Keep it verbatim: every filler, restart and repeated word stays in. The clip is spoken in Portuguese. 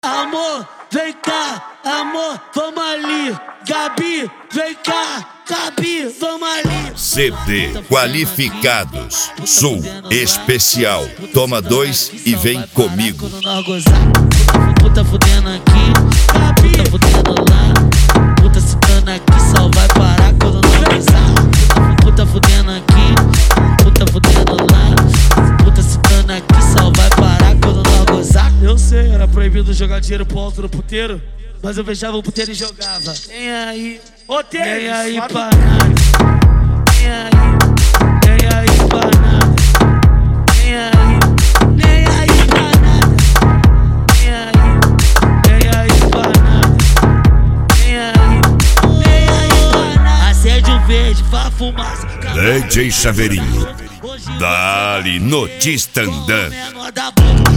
Amor, vem cá, amor, vamos ali. Gabi, vem cá, Gabi, vamos ali. C D Qualificados Sul Especial. Toma dois e vem comigo. Puta fudendo aqui, Gabi, puta fudendo lá. Puta citando aqui, só vai parar quando nós gozar. Puta fudendo aqui, puta fudendo lá. Puta citando aqui, só vai parar quando nós gozar. Eu sei, era proibido jogar dinheiro pro alto do puteiro, mas eu fechava o puteiro e jogava. Vem aí, ô Tênis, vem aí pra nada. Vem aí, vem aí pra nada. Vem aí, vem aí pra nada. Vem aí, vem aí pra nada. Vem aí, vem aí pra nada. Acende o verde, faz fumaça. D J Chaveirinho, dali no Tistandã.